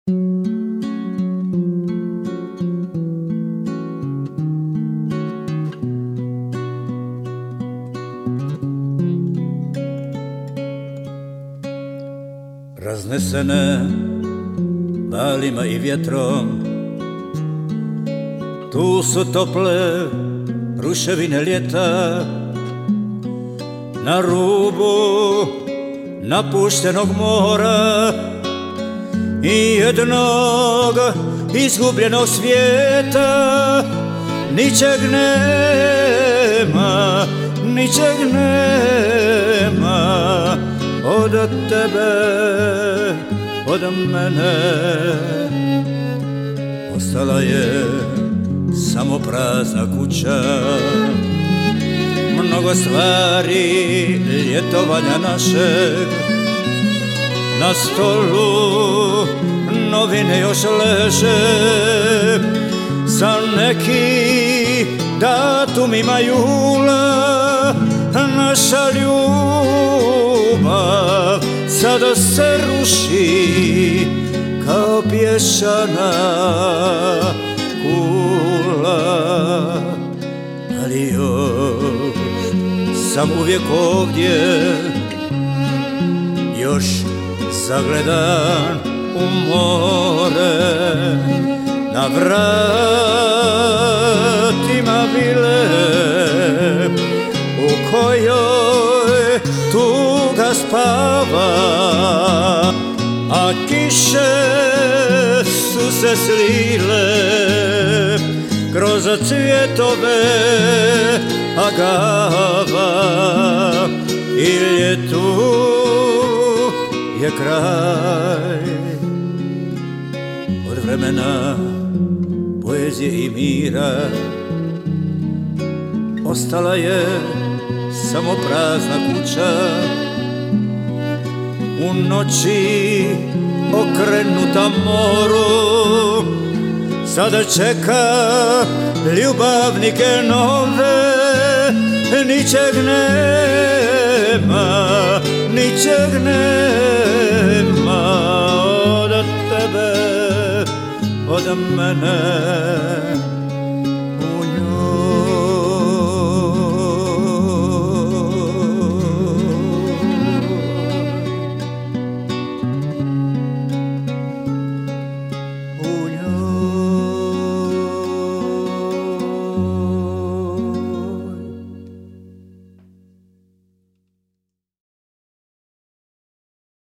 Raznesene valima i vjetrom, tu su tople ruševine ljeta, na rubu napuštenog mora i jednog izgubljenog svijeta. Ničeg nema, ničeg nema od tebe, od mene. Ostala je samo prazna kuća, mnogo stvari ljetovanja našeg. Na stolu novine još leže, sa neki datumima jula. Naša ljubav sada se ruši kao pješana kula, ali još sam uvijek ovdje, još zagledan u more. Na vratima vile u kojoj tuga spava, a kiše su se slile kroz cvjetove agava. I ljetu je kraj, od vremena poezije i mira ostala je samo prazna kuća. U noći okrenuta moru sada čeka ljubavnike nove. Ničeg nema, ničeg nema od tebe, od mene.